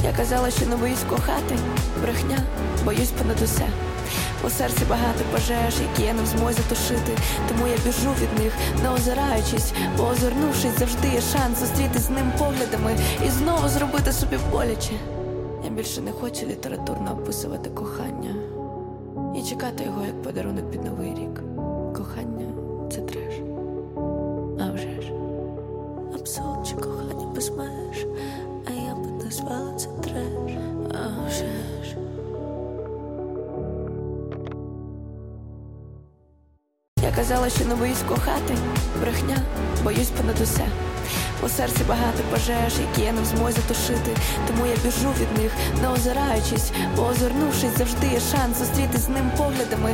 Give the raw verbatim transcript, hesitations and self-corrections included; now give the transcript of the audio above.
Я казала, що не боюсь кохати, брехня, боюсь понад усе. У серці багато пожеж, які я не в змозі тушити. Тому я біжу від них, не озираючись, бо озирнувшись, завжди є шанс зустрітись з ним поглядами і знову зробити собі боляче. Я більше не хочу літературно описувати кохання і чекати його як подарунок під Новий рік. Кохання – це треш. А вже ж, абсурд чи кохання без меж, а я б назвала це треш. А вже ж. Я казала, що не боюсь кохати, брехня, боюсь понад усе. У серці багато пожеж, які я не в змозі тушити. Тому я біжу від них, не озираючись, бо озирнувшись, завжди є шанс зустрітись з ним поглядами